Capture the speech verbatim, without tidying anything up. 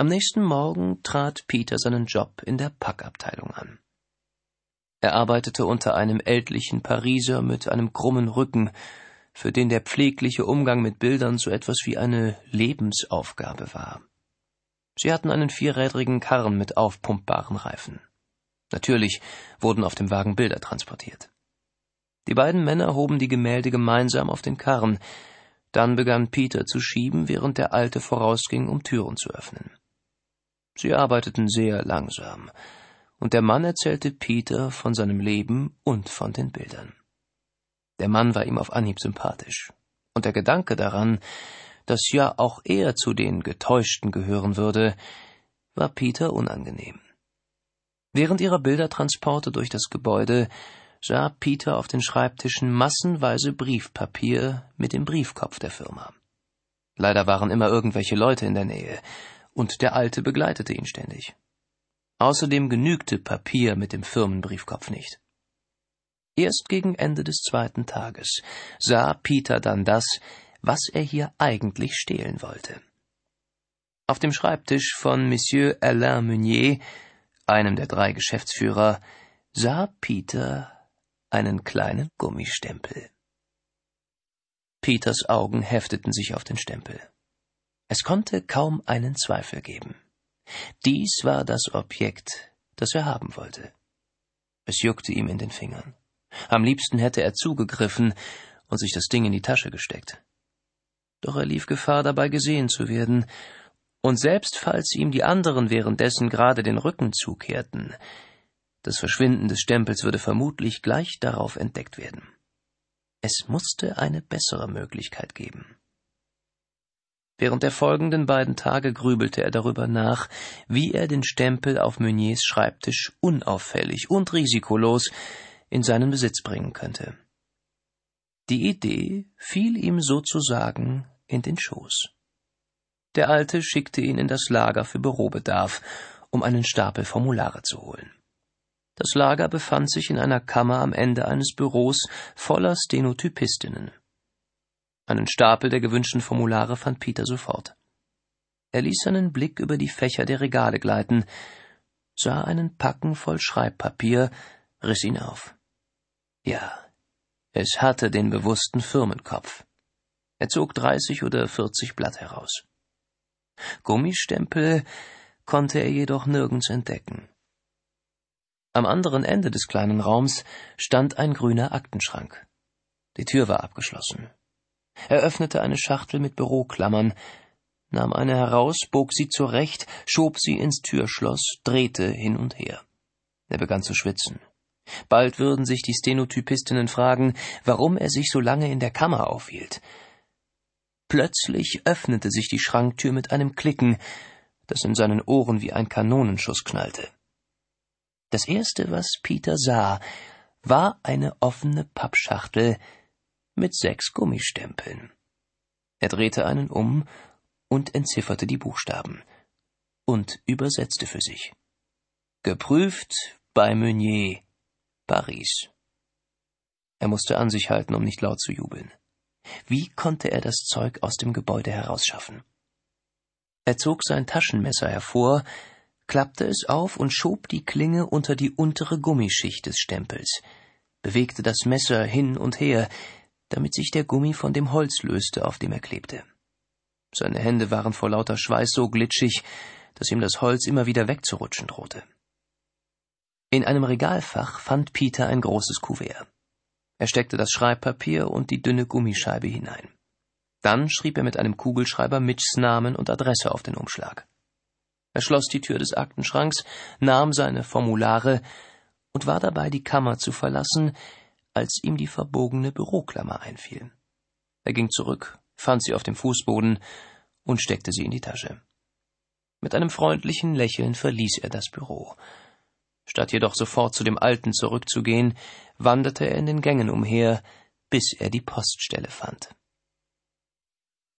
Am nächsten Morgen trat Peter seinen Job in der Packabteilung an. Er arbeitete unter einem ältlichen Pariser mit einem krummen Rücken, für den der pflegliche Umgang mit Bildern so etwas wie eine Lebensaufgabe war. Sie hatten einen vierrädrigen Karren mit aufpumpbaren Reifen. Natürlich wurden auf dem Wagen Bilder transportiert. Die beiden Männer hoben die Gemälde gemeinsam auf den Karren. Dann begann Peter zu schieben, während der Alte vorausging, um Türen zu öffnen. Sie arbeiteten sehr langsam, und der Mann erzählte Peter von seinem Leben und von den Bildern. Der Mann war ihm auf Anhieb sympathisch, und der Gedanke daran, dass ja auch er zu den Getäuschten gehören würde, war Peter unangenehm. Während ihrer Bildertransporte durch das Gebäude sah Peter auf den Schreibtischen massenweise Briefpapier mit dem Briefkopf der Firma. Leider waren immer irgendwelche Leute in der Nähe, und der Alte begleitete ihn ständig. Außerdem genügte Papier mit dem Firmenbriefkopf nicht. Erst gegen Ende des zweiten Tages sah Peter dann das, was er hier eigentlich stehlen wollte. Auf dem Schreibtisch von Monsieur Alain Meunier, einem der drei Geschäftsführer, sah Peter einen kleinen Gummistempel. Peters Augen hefteten sich auf den Stempel. Es konnte kaum einen Zweifel geben. Dies war das Objekt, das er haben wollte. Es juckte ihm in den Fingern. Am liebsten hätte er zugegriffen und sich das Ding in die Tasche gesteckt. Doch er lief Gefahr, dabei gesehen zu werden, und selbst falls ihm die anderen währenddessen gerade den Rücken zukehrten, das Verschwinden des Stempels würde vermutlich gleich darauf entdeckt werden. Es musste eine bessere Möglichkeit geben. Während der folgenden beiden Tage grübelte er darüber nach, wie er den Stempel auf Meuniers Schreibtisch unauffällig und risikolos in seinen Besitz bringen könnte. Die Idee fiel ihm sozusagen in den Schoß. Der Alte schickte ihn in das Lager für Bürobedarf, um einen Stapel Formulare zu holen. Das Lager befand sich in einer Kammer am Ende eines Büros voller Stenotypistinnen. Einen Stapel der gewünschten Formulare fand Peter sofort. Er ließ seinen Blick über die Fächer der Regale gleiten, sah einen Packen voll Schreibpapier, riss ihn auf. Ja, es hatte den bewussten Firmenkopf. Er zog dreißig oder vierzig Blatt heraus. Gummistempel konnte er jedoch nirgends entdecken. Am anderen Ende des kleinen Raums stand ein grüner Aktenschrank. Die Tür war abgeschlossen. Er öffnete eine Schachtel mit Büroklammern, nahm eine heraus, bog sie zurecht, schob sie ins Türschloss, drehte hin und her. Er begann zu schwitzen. Bald würden sich die Stenotypistinnen fragen, warum er sich so lange in der Kammer aufhielt. Plötzlich öffnete sich die Schranktür mit einem Klicken, das in seinen Ohren wie ein Kanonenschuss knallte. Das Erste, was Peter sah, war eine offene Pappschachtel mit sechs Gummistempeln. Er drehte einen um und entzifferte die Buchstaben und übersetzte für sich. Geprüft bei Meunier, Paris. Er musste an sich halten, um nicht laut zu jubeln. Wie konnte er das Zeug aus dem Gebäude herausschaffen? Er zog sein Taschenmesser hervor, klappte es auf und schob die Klinge unter die untere Gummischicht des Stempels, bewegte das Messer hin und her, damit sich der Gummi von dem Holz löste, auf dem er klebte. Seine Hände waren vor lauter Schweiß so glitschig, dass ihm das Holz immer wieder wegzurutschen drohte. In einem Regalfach fand Peter ein großes Kuvert. Er steckte das Schreibpapier und die dünne Gummischeibe hinein. Dann schrieb er mit einem Kugelschreiber Mitchs Namen und Adresse auf den Umschlag. Er schloss die Tür des Aktenschranks, nahm seine Formulare und war dabei, die Kammer zu verlassen, als ihm die verbogene Büroklammer einfiel. Er ging zurück, fand sie auf dem Fußboden und steckte sie in die Tasche. Mit einem freundlichen Lächeln verließ er das Büro. Statt jedoch sofort zu dem Alten zurückzugehen, wanderte er in den Gängen umher, bis er die Poststelle fand.